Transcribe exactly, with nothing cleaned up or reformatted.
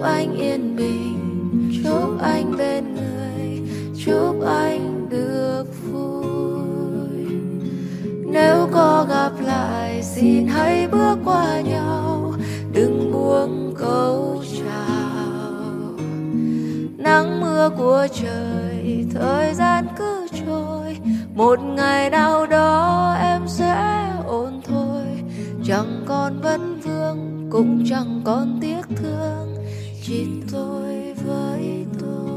anh yên bình, chúc anh bên người, chúc anh được vui. Nếu có gặp lại xin hãy bước qua nhau, đừng buông câu chào. Nắng mưa của trời, thời gian cứ trôi, một ngày nào đó em sẽ ổn thôi. Chẳng còn vấn vương, cũng chẳng còn tiếc thương, chỉ tôi với tôi.